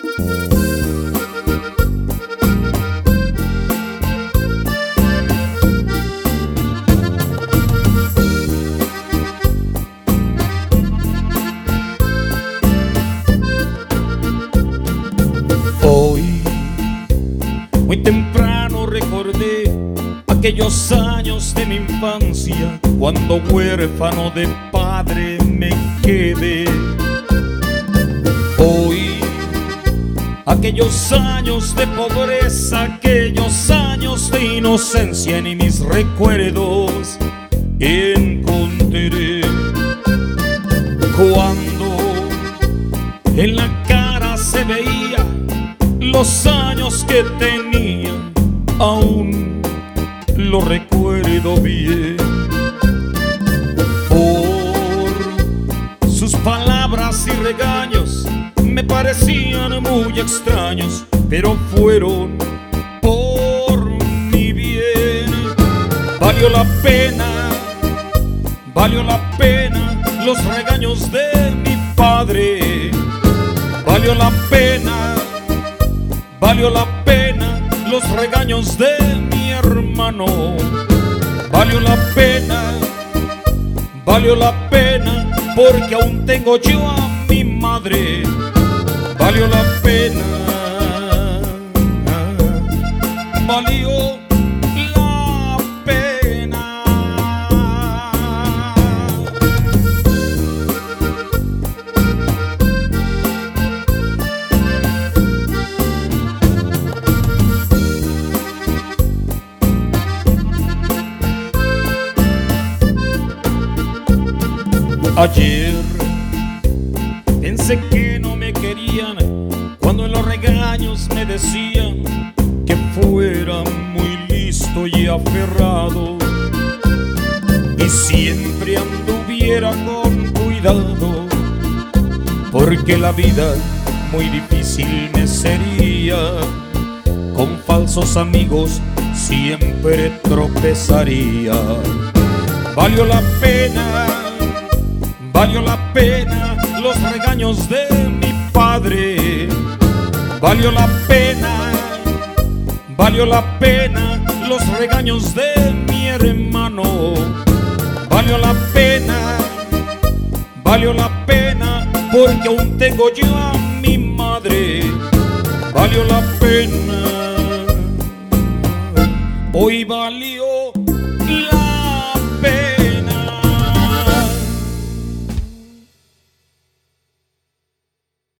Hoy, muy temprano recordé aquellos años de mi infancia, cuando huérfano de padre me quedé. Hoy, aquellos años de pobreza, aquellos años de inocencia, en mis recuerdos encontré. Cuando en la cara se veía los años que tenía, aún lo recuerdo bien. Por sus palabras y regaños me parecían muy extraños, pero fueron por mi bien. Valió la pena los regaños de mi padre. Valió la pena los regaños de mi hermano. Valió la pena porque aún tengo yo a mi madre. Valió la pena, valió la pena. Ayer pensé que no me querían cuando en los regaños me decían que fuera muy listo y aferrado y siempre anduviera con cuidado, porque la vida muy difícil me sería. Con falsos amigos siempre tropezaría. Valió la pena los regaños de mi padre. Valió la pena los regaños de mi hermano. Valió la pena porque aún tengo yo a mi madre. Valió la pena, hoy valió